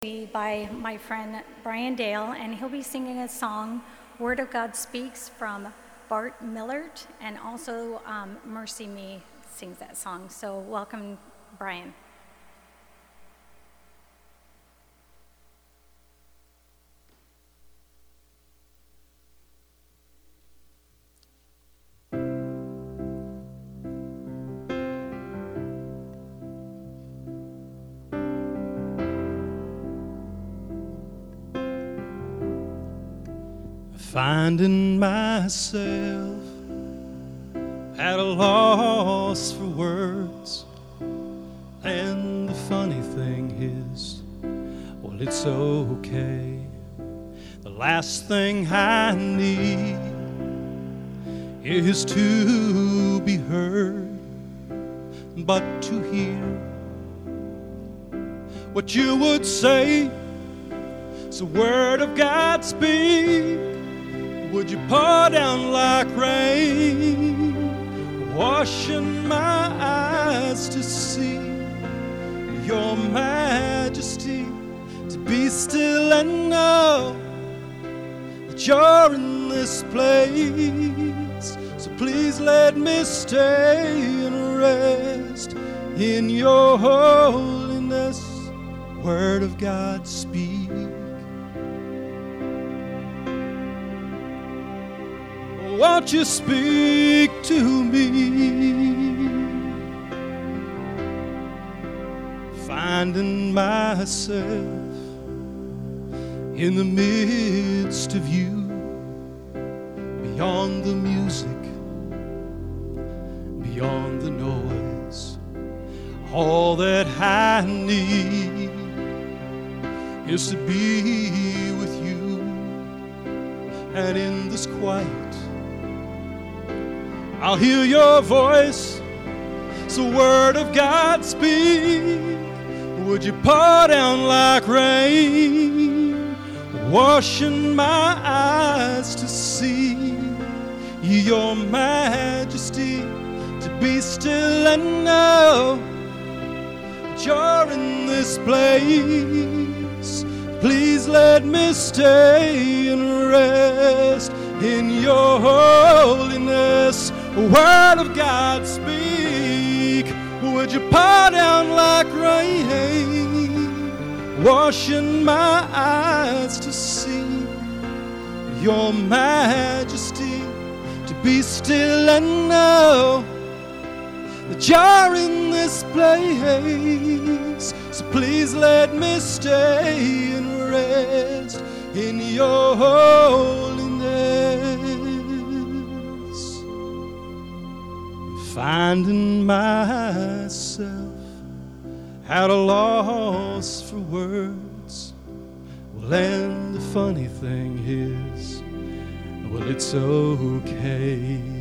be by my friend Brian Dale, and he'll be singing a song, Word of God Speaks, from Bart Millard, and also Mercy Me sings that song. So welcome, Brian. Finding myself at a loss for words, and the funny thing is, well, it's okay. The last thing I need is to be heard, but to hear what you would say. So word of God speak. Would you pour down like rain, washing my eyes to see your majesty, to be still and know that you're in this place. So please let me stay and rest in your holiness. Word of God speak. Won't you speak to me? Finding myself in the midst of you, beyond the music, beyond the noise. All that I need is to be with you, and in this quiet I'll hear your voice. So word of God speak. Would you pour down like rain, washing my eyes to see your majesty, to be still and know that you're in this place. Please let me stay and rest in your holiness. Word of God speak. Would you pour down like rain, washing my eyes to see your majesty, to be still and know that you're in this place. So please let me stay and rest in your holiness. Finding myself at a loss for words. Well, and the funny thing is, well, it's okay.